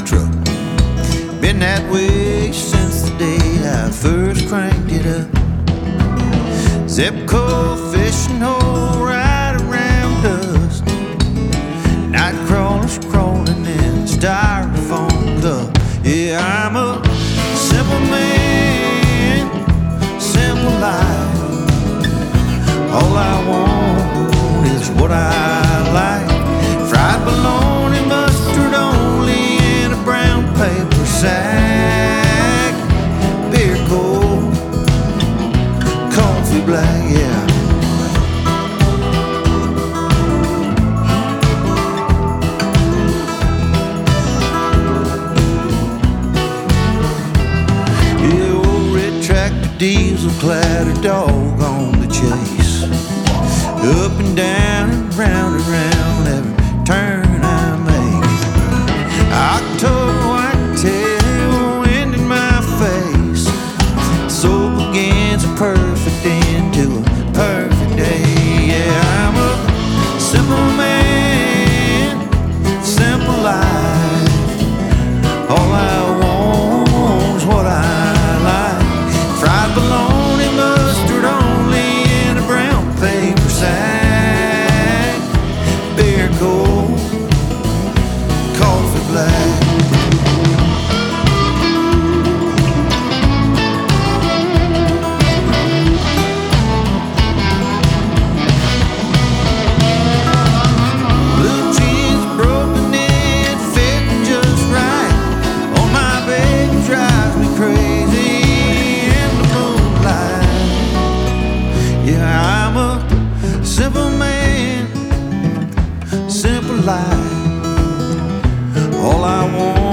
truck. Been that way since the day I first cranked it up. Zipco fishing hole right around dusk. Night crawlers crawling in styrofoam cup. Yeah, I'm a simple man, simple life. All I want is what I like. Fried bologna, mustard only in a brown paper sack. Beer cold, coffee black, yeah. Yeah, old red tractor, diesel clad, a dog on the chase. Up and down and round every turn I make. October whitetail, wind in my face. So begins a perfect end to a perfect day. Yeah, I'm a simple man, simple life. All I want is what I like. Fried bologna, mustard only in a brown paper sack. Beer cold, coffee black. Blue jeans broken in, fitting just right. Oh, my baby drives me crazy in the moonlight. Yeah, I'm a simple man, simple life. All I want